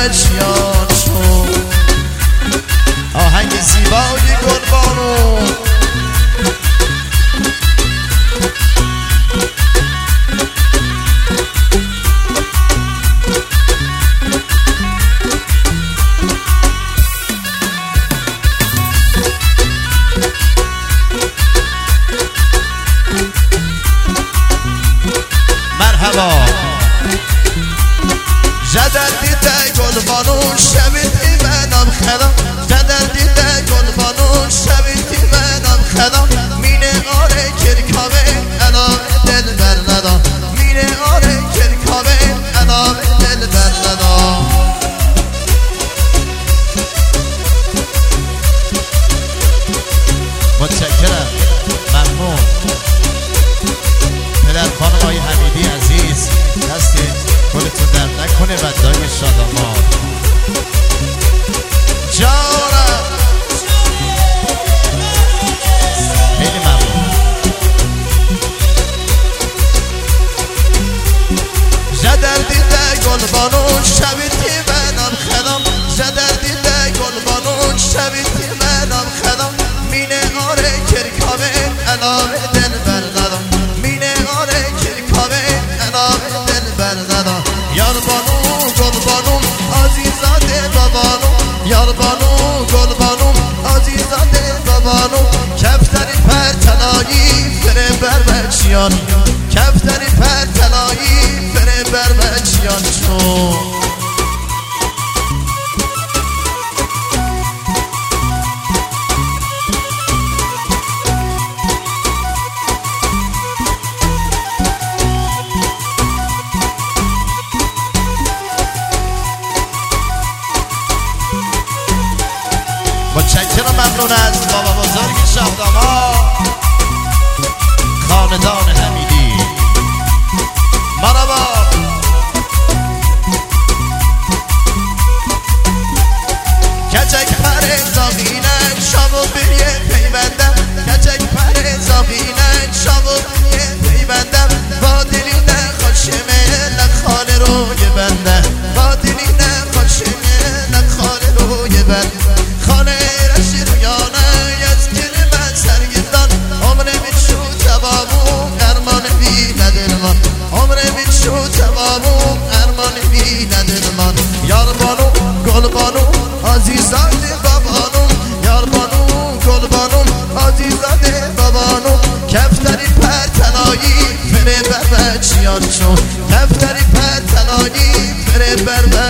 بچیان شو آهنگ زیبای گلبانو مرحبا جدل دیده گلبانو شبیدی منم خدا جدل دیده گلبانو شبیدی منم خدا مینه آره کرکابه الان دل بر ندا مینه آره کرکابه الان دل بر ندا متشکرم ممنون پدر خانم آقای حمیدی عزیز دست گلتون در نکنه و دای شادمان جانم خیلی ممنون جدر دیده گلبانو شبیدی منم خدام جدر دیده گلبانو شبیدی منم خدام مینه آره کرکابه علامه دل بر ندام مینه آره کرکابه علامه دل بر ندام یار بانو گل بانو عزیزاده بابانو یار بانو گل بانو عزیزاده بابانو کفتری پر تنایی فره بر بچیان کفتری پر تنایی فره بر بچیان شو متشکرم ممنون از بابا بزرگ شاهداما خاندان حمیدی مرحبا کچک پر زاغینک شابو بیه پیوندم کچک پر زاغینک شابو بیه پیوندم با دلی نخوشمه نخاله روی بنده با دلی نخوشمه نخاله روی بنده خانه رشی رویانه از گل من سرگردان عمر بیشو تبابو ارمان بی ندلمان عمر بیشو تبابو ارمان بی ندلمان یار بانو گل بانو عزیزاده بابانو یار بانو گل بانو عزیزاده بابانو کفتری پر تنایی فره بر بچیان شو کفتری پر تنایی فره بر